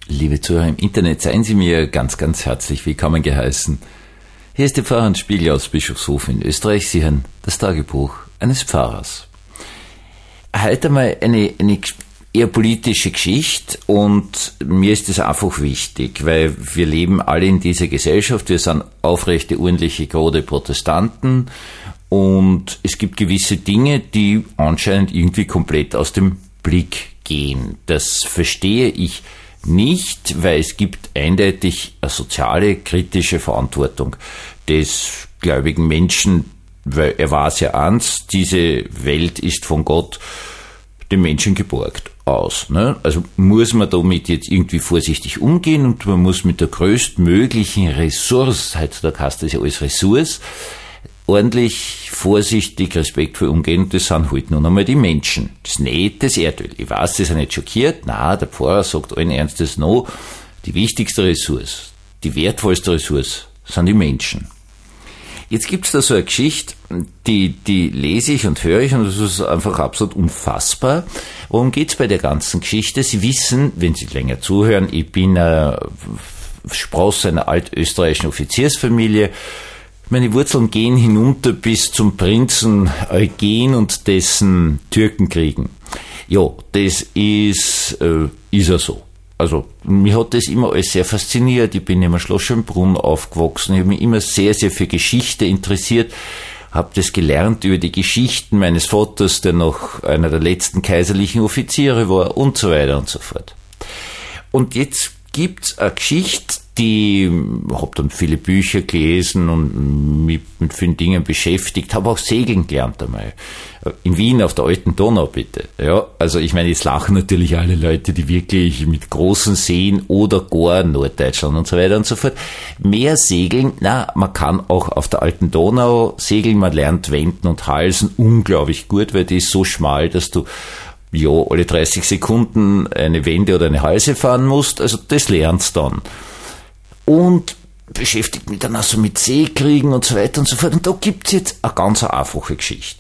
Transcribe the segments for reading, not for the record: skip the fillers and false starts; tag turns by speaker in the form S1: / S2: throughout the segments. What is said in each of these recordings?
S1: Liebe Zuhörer im Internet, seien Sie mir ganz, ganz herzlich willkommen geheißen. Hier ist der Pfarrer Hans Spiegel aus Bischofshofen in Österreich. Sie hören das Tagebuch eines Pfarrers. Heute mal eine eher politische Geschichte und mir ist das einfach wichtig, weil wir leben alle in dieser Gesellschaft. Wir sind aufrechte, ordentliche, gerade Protestanten und es gibt gewisse Dinge, die anscheinend irgendwie komplett aus dem Blick gehen. Das verstehe ich nicht, weil es gibt eindeutig eine soziale, kritische Verantwortung des gläubigen Menschen, weil er weiß ja eins, diese Welt ist von Gott dem Menschen geborgt aus. Ne? Also muss man damit jetzt irgendwie vorsichtig umgehen und man muss mit der größtmöglichen Ressource, heutzutage heißt das ja alles Ressource, ordentlich, vorsichtig, respektvoll umgehen, und das sind halt nun einmal die Menschen. Das ist nicht das Erdöl. Ich weiß, das ist nicht schockiert. Na, der Pfarrer sagt allen Ernstes noch, die wichtigste Ressource, die wertvollste Ressource sind die Menschen. Jetzt gibt's da so eine Geschichte, die lese ich und höre ich und das ist einfach absolut unfassbar. Worum geht's bei der ganzen Geschichte? Sie wissen, wenn Sie länger zuhören, ich bin Spross einer altösterreichischen Offiziersfamilie. Meine Wurzeln gehen hinunter bis zum Prinzen Eugen und dessen Türkenkriegen. Ja, das ist ja so. Also, mich hat das immer alles sehr fasziniert. Ich bin immer Schloss Schönbrunn aufgewachsen. Ich habe mich immer sehr, sehr für Geschichte interessiert. Habe das gelernt über die Geschichten meines Vaters, der noch einer der letzten kaiserlichen Offiziere war und so weiter und so fort. Und jetzt gibt's eine Geschichte, habe dann viele Bücher gelesen und mich mit vielen Dingen beschäftigt, habe auch Segeln gelernt einmal. In Wien auf der alten Donau, bitte. Ja, also ich meine, jetzt lachen natürlich alle Leute, die wirklich mit großen Seen oder gar Norddeutschland und so weiter und so fort. Mehr segeln, man kann auch auf der alten Donau segeln, man lernt wenden und halsen, unglaublich gut, weil die ist so schmal, dass du alle 30 Sekunden eine Wende oder eine Halse fahren musst, also das lernst dann. Und beschäftigt mich dann auch so mit Seekriegen und so weiter und so fort. Und da gibt's jetzt eine ganz einfache Geschichte.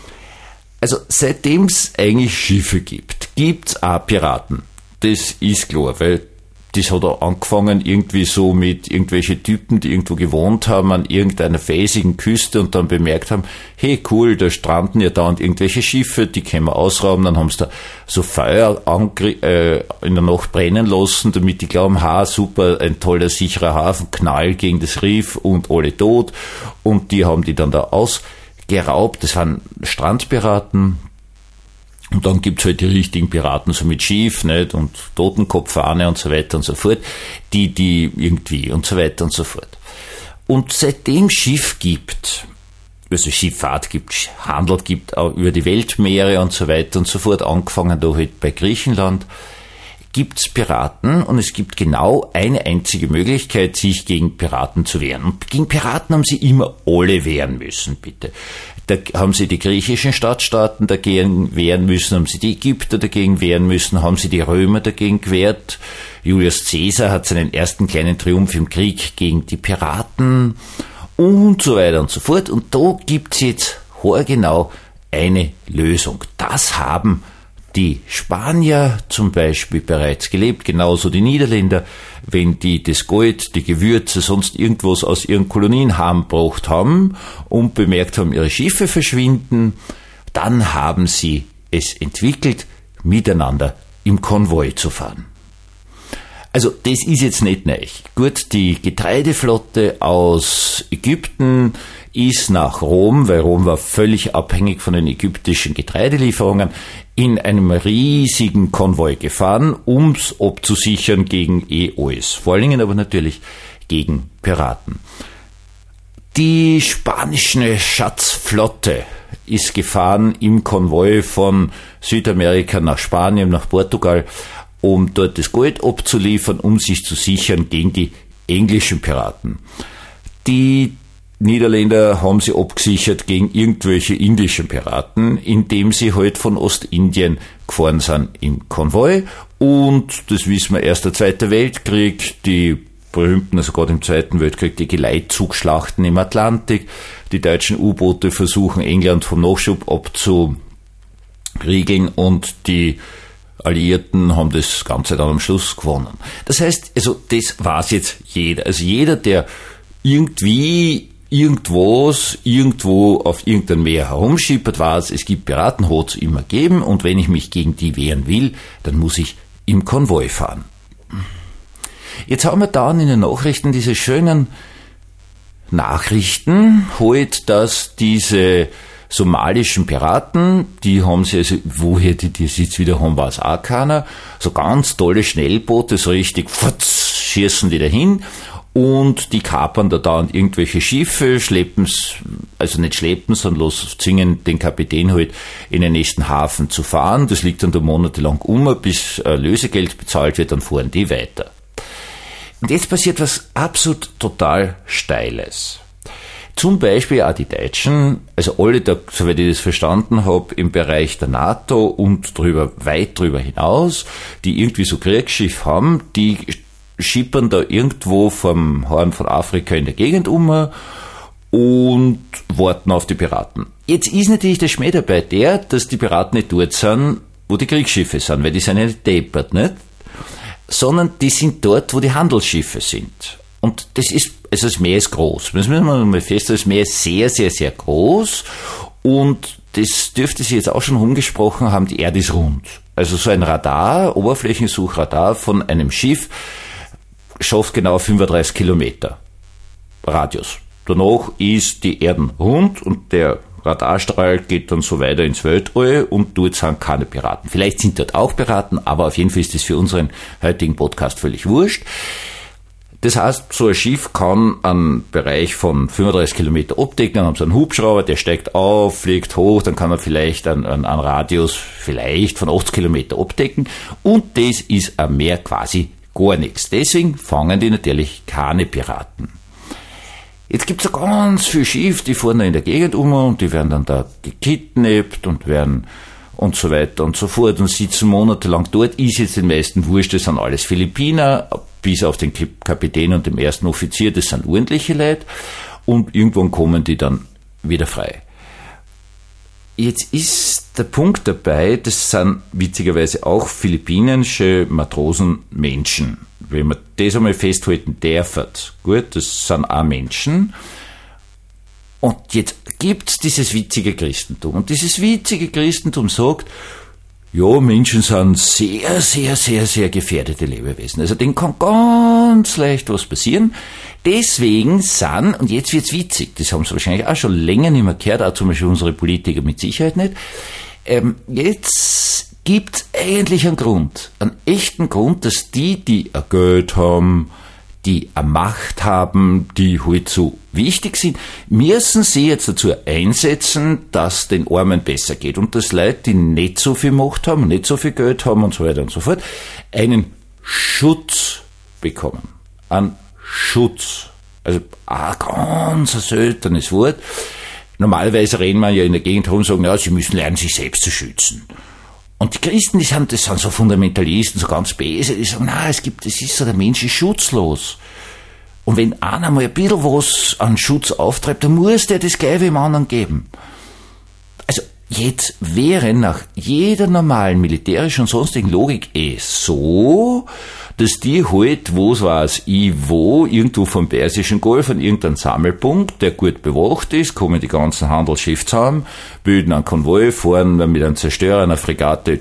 S1: Also seitdem es eigentlich Schiffe gibt, gibt's auch Piraten. Das ist klar, weil das hat auch angefangen irgendwie so mit irgendwelche Typen, die irgendwo gewohnt haben an irgendeiner felsigen Küste und dann bemerkt haben, hey cool, da stranden ja dauernd irgendwelche Schiffe, die können wir ausrauben, dann haben sie da so Feuer in der Nacht brennen lassen, damit die glauben, super, ein toller, sicherer Hafen, Knall gegen das Riff und alle tot und die haben die dann da ausgeraubt, das waren Strandpiraten. Und dann gibt's halt die richtigen Piraten, so mit Schiff, nicht, und Totenkopffahne und so weiter und so fort, die irgendwie und so weiter und so fort. Und seitdem Schiff gibt, also Schifffahrt gibt, Handel gibt, auch über die Weltmeere und so weiter und so fort, angefangen da halt bei Griechenland, gibt's Piraten und es gibt genau eine einzige Möglichkeit, sich gegen Piraten zu wehren. Und gegen Piraten haben sie immer alle wehren müssen, bitte. Da haben sie die griechischen Stadtstaaten dagegen wehren müssen, haben sie die Ägypter dagegen wehren müssen, haben sie die Römer dagegen gewehrt. Julius Caesar hat seinen ersten kleinen Triumph im Krieg gegen die Piraten und so weiter und so fort. Und da gibt's jetzt haargenau eine Lösung. Das haben die Spanier zum Beispiel bereits gelebt, genauso die Niederländer, wenn die das Gold, die Gewürze, sonst irgendwas aus ihren Kolonien heimgebracht haben und bemerkt haben, ihre Schiffe verschwinden, dann haben sie es entwickelt, miteinander im Konvoi zu fahren. Also das ist jetzt nicht neu. Gut, die Getreideflotte aus Ägypten ist nach Rom, weil Rom war völlig abhängig von den ägyptischen Getreidelieferungen, in einem riesigen Konvoi gefahren, um's abzusichern gegen alles. Vor allen Dingen aber natürlich gegen Piraten. Die spanische Schatzflotte ist gefahren im Konvoi von Südamerika nach Spanien, nach Portugal, um dort das Gold abzuliefern, um sich zu sichern gegen die englischen Piraten. Die Niederländer haben sie abgesichert gegen irgendwelche indischen Piraten, indem sie halt von Ostindien gefahren sind im Konvoi. Und das wissen wir, Erster, Zweiter Weltkrieg, die berühmten, also gerade im Zweiten Weltkrieg, die Geleitzugschlachten im Atlantik. Die deutschen U-Boote versuchen, England vom Nachschub abzuriegeln und die Alliierten haben das Ganze dann am Schluss gewonnen. Das heißt, also das weiß jetzt jeder. Also jeder, der irgendwie irgendwo auf irgendein Meer herumschippert, weiß, es gibt Piraten, hat es immer gegeben, und wenn ich mich gegen die wehren will, dann muss ich im Konvoi fahren. Jetzt haben wir dann in den Nachrichten diese schönen Nachrichten, halt, dass diese somalischen Piraten, die haben sie, also woher die jetzt wieder haben, weiß auch keiner, so ganz tolle Schnellboote, so richtig schießen die dahin, und die kapern da dauernd irgendwelche Schiffe, sondern zwingen den Kapitän halt in den nächsten Hafen zu fahren. Das liegt dann da monatelang bis Lösegeld bezahlt wird, dann fahren die weiter. Und jetzt passiert was absolut total Steiles. Zum Beispiel auch die Deutschen, also alle da, soweit ich das verstanden habe, im Bereich der NATO und weit drüber hinaus, die irgendwie so Kriegsschiff haben, die schippern da irgendwo vom Horn von Afrika in der Gegend und warten auf die Piraten. Jetzt ist natürlich der Schmäh dabei dass die Piraten nicht dort sind, wo die Kriegsschiffe sind, weil die sind ja nicht deppert, nicht? Sondern die sind dort, wo die Handelsschiffe sind. Und das Meer ist groß. Das müssen wir mal feststellen, das Meer ist sehr, sehr, sehr groß, und das dürfte sich jetzt auch schon rumgesprochen haben, die Erde ist rund. Also so ein Radar, Oberflächensuchradar von einem Schiff, schafft genau 35 Kilometer Radius. Danach ist die Erde rund und der Radarstrahl geht dann so weiter ins Weltall, und dort sind keine Piraten. Vielleicht sind dort auch Piraten, aber auf jeden Fall ist das für unseren heutigen Podcast völlig wurscht. Das heißt, so ein Schiff kann einen Bereich von 35 Kilometer abdecken, dann haben sie einen Hubschrauber, der steigt auf, fliegt hoch, dann kann er vielleicht einen Radius vielleicht von 80 Kilometer abdecken, und das ist am Meer quasi gar nichts. Deswegen fangen die natürlich keine Piraten. Jetzt gibt's ja ganz viel Schiffe, die fahren da in der Gegend und die werden dann da gekidnappt und werden und so weiter und so fort und sitzen monatelang dort. Ist jetzt den meisten wurscht, das sind alles Philippiner, bis auf den Kapitän und den ersten Offizier, das sind ordentliche Leute, und irgendwann kommen die dann wieder frei. Jetzt ist der Punkt dabei, das sind witzigerweise auch philippinische Matrosenmenschen. Wenn man das einmal festhalten darf, gut, das sind auch Menschen. Und jetzt gibt's dieses witzige Christentum. Und dieses witzige Christentum sagt, ja, Menschen sind sehr, sehr, sehr, sehr gefährdete Lebewesen. Also denen kann ganz leicht was passieren. Deswegen sind, und jetzt wird's witzig, das haben sie wahrscheinlich auch schon länger nicht mehr gehört, auch zum Beispiel unsere Politiker mit Sicherheit nicht, jetzt gibt's eigentlich einen Grund, einen echten Grund, dass die ein Geld haben, die eine Macht haben, die halt so wichtig sind, müssen sie jetzt dazu einsetzen, dass den Armen besser geht, und dass Leute, die nicht so viel Macht haben, nicht so viel Geld haben und so weiter und so fort, einen Schutz bekommen. Einen Schutz. Also ein ganz seltenes Wort. Normalerweise reden wir ja in der Gegend herum und sagen, ja, sie müssen lernen, sich selbst zu schützen. Und die Christen, das sind so Fundamentalisten, so ganz böse, die sagen, das ist so, der Mensch ist schutzlos. Und wenn einer mal ein bisschen was an Schutz auftreibt, dann muss der das gleich dem anderen geben. Also jetzt wäre nach jeder normalen militärischen und sonstigen Logik so, dass die halt, irgendwo vom Persischen Golf an irgendeinem Sammelpunkt, der gut bewacht ist, kommen die ganzen Handelsschiffe zusammen, bilden einen Konvoi, fahren mit einem Zerstörer, einer Fregatte,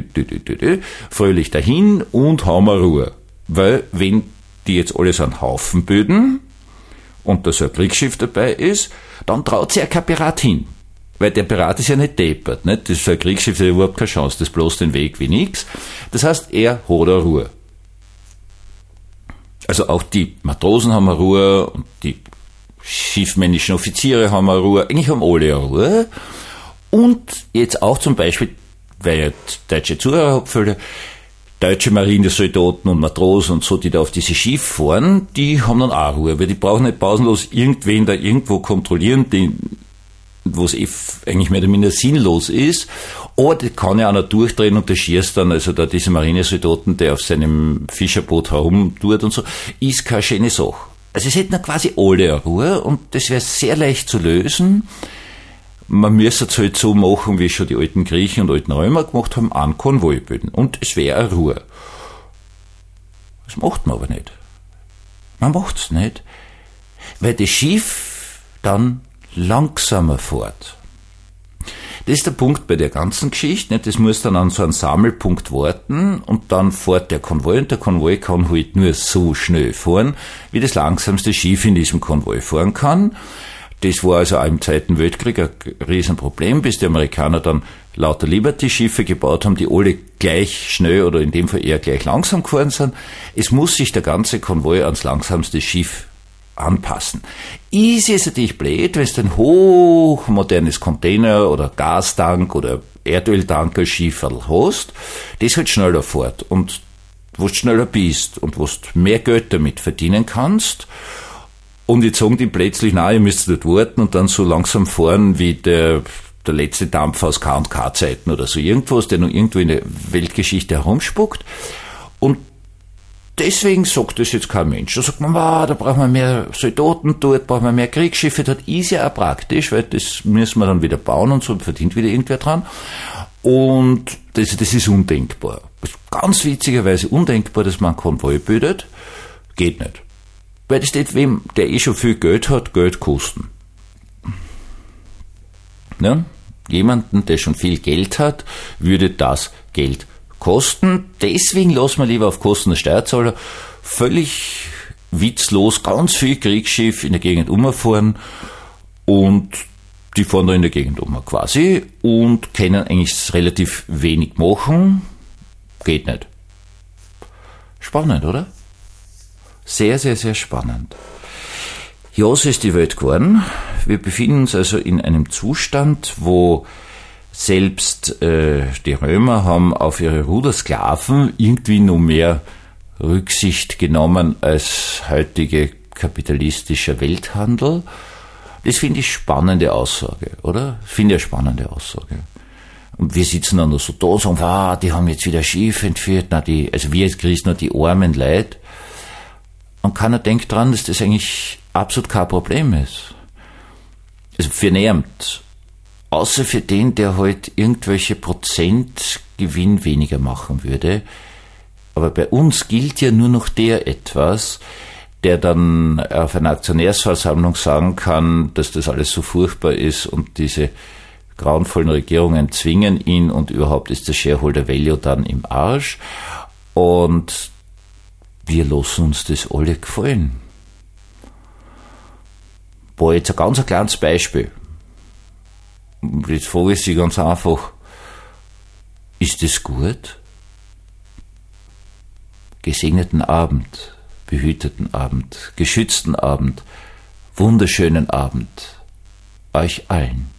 S1: fröhlich dahin und haben eine Ruhe. Weil, wenn die jetzt alles einen Haufen bilden und da so ein Kriegsschiff dabei ist, dann traut sich ja kein Pirat hin. Weil der Pirat ist ja nicht deppert, nicht? Das ist so ein Kriegsschiff, der hat überhaupt keine Chance, das bloß den Weg wie nix. Das heißt, er hat eine Ruhe. Also auch die Matrosen haben eine Ruhe und die schiffmännischen Offiziere haben eine Ruhe. Eigentlich haben alle eine Ruhe. Und jetzt auch zum Beispiel, weil ich deutsche Zuhörer habe, deutsche Marinesoldaten und Matrosen und so, die da auf diese Schiffe fahren, die haben dann auch Ruhe, weil die brauchen nicht pausenlos irgendwen da irgendwo kontrollieren, wo es eigentlich mehr oder minder sinnlos ist. Aber das kann ja auch noch durchdrehen und der schießt dann, also da diese Marinesoldaten, der auf seinem Fischerboot herumtut und so, ist keine schöne Sache. Also es hätten ja quasi alle eine Ruhe und das wäre sehr leicht zu lösen. man müsste es halt so machen, wie schon die alten Griechen und alten Römer gemacht haben, einen Konvoi bilden. Und es wäre eine Ruhe. Das macht man aber nicht. Man macht's nicht, weil das Schiff dann langsamer fährt. Das ist der Punkt bei der ganzen Geschichte, nicht? Das muss dann an so einen Sammelpunkt warten und dann fährt der Konvoi und der Konvoi kann halt nur so schnell fahren, wie das langsamste Schiff in diesem Konvoi fahren kann. Das war also auch im Zweiten Weltkrieg ein Riesenproblem, bis die Amerikaner dann lauter Liberty-Schiffe gebaut haben, die alle gleich schnell oder in dem Fall eher gleich langsam gefahren sind. Es muss sich der ganze Konvoi ans langsamste Schiff anpassen. Easy ist natürlich blöd, wenn du ein hochmodernes Container- oder Gastank- oder Erdöltankerschiff hast, das halt schneller fährt und wo du schneller bist und wo du mehr Geld damit verdienen kannst. Und jetzt sagen die plötzlich, na, ihr müsst dort warten und dann so langsam fahren wie der letzte Dampfer aus K&K-Zeiten oder so irgendwas, der noch irgendwo in der Weltgeschichte herumspuckt. Und deswegen sagt das jetzt kein Mensch. Da sagt man, da braucht man mehr Soldaten dort, braucht man mehr Kriegsschiffe. Das ist ja auch praktisch, weil das müssen wir dann wieder bauen und so verdient wieder irgendwer dran. Und das ist undenkbar. Ganz witzigerweise undenkbar, dass man einen Konvoi bildet. Geht nicht. Weil das steht wem, der schon viel Geld hat, Geld kosten. Ja? Jemanden, der schon viel Geld hat, würde das Geld kosten. Deswegen lassen wir lieber auf Kosten der Steuerzahler völlig witzlos ganz viel Kriegsschiff in der Gegend umfahren und die fahren da in der Gegend um quasi und können eigentlich relativ wenig machen. Geht nicht. Spannend, oder? Sehr, sehr, sehr spannend. Ja, so ist die Welt geworden. Wir befinden uns also in einem Zustand, wo selbst die Römer haben auf ihre Rudersklaven irgendwie noch mehr Rücksicht genommen als heutige kapitalistischer Welthandel. Das finde ich spannende Aussage, oder? Finde ich eine spannende Aussage. Und wir sitzen dann noch so da und sagen, die haben jetzt wieder Schiff entführt, also wir jetzt kriegen noch die armen Leute. Und keiner denkt dran, dass das eigentlich absolut kein Problem ist. Also für niemand. Außer für den, der halt irgendwelche Prozentgewinn weniger machen würde. Aber bei uns gilt ja nur noch der etwas, der dann auf einer Aktionärsversammlung sagen kann, dass das alles so furchtbar ist und diese grauenvollen Regierungen zwingen ihn und überhaupt ist der Shareholder Value dann im Arsch. Und wir lassen uns das alle gefallen. Boah, jetzt ein ganz kleines Beispiel. Jetzt frage ich Sie ganz einfach, ist das gut? Gesegneten Abend, behüteten Abend, geschützten Abend, wunderschönen Abend euch allen.